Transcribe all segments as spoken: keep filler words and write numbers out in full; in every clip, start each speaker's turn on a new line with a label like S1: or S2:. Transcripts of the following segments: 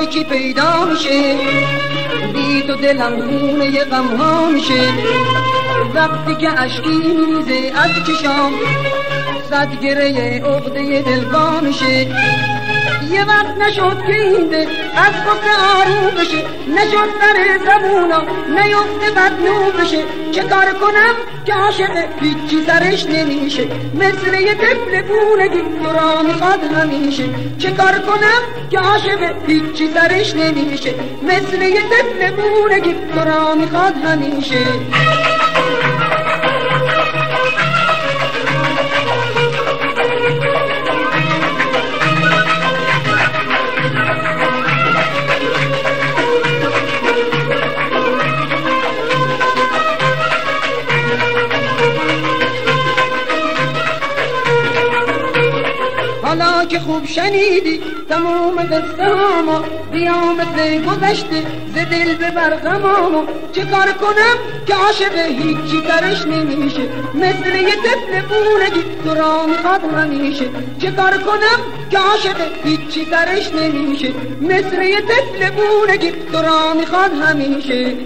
S1: تاریکی پیدا میشه، بی تو دلم خونه غم ها میشه. وقتی که اشکی میریزه از چشام، صد گره عقده دل وا میشه. یه وقت نشد که این دل از غصه آروم بشه، نشد سر زبونا نیفته بدنو بشه. چه کار کنم که عاشق هیچی سرش نمیشه، مثل یه طفل بونگی تو را میخواد همیشه. چه کار کنم که عاشق هیچی سرش نمیشه، مثل یه طفل بونگی تو را میخواد همیشه. حالا که خوب شنیدی تمام قصه هاما، بیا مثل گذشته ز دل ببر غمامو. چه کار کنم که عاشق هیچی سرش نمیشه، مثل یه طفل بونگی تو را میخواد همیشه. چه کار کنم که عاشق هیچی سرش نمیشه، مثل یه طفل بونگی تو را میخواد همیشه.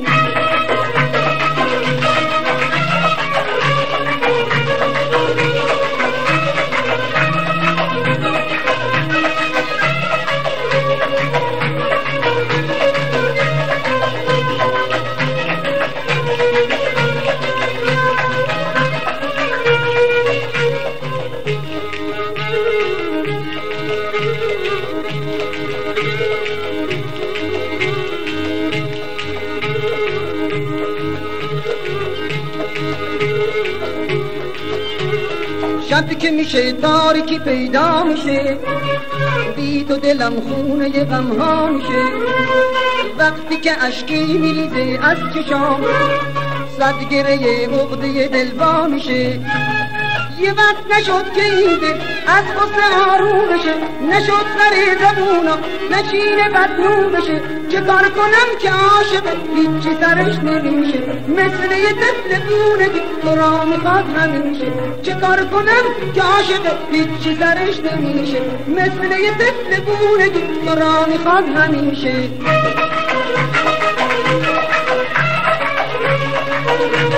S1: شب که میشه تاریکی پیدا میشه، بی تو دلم خونه غم ها میشه. وقتی که اشکی میریزه از چشام، صد گره عقده دل وا میشه. یه وقت نشد که این دل از غصه آروم بشه، نشد سر زبونا نشینه بدنو بشه. چه کار کنم که عاشق هیچی سرش نمیشه، مثل یه طفل بونگی تو را میخواد همیشه. چه کار کنم که عاشق هیچی سرش نمیشه، مثل یه طفل بونگی تو را میخواد همیشه.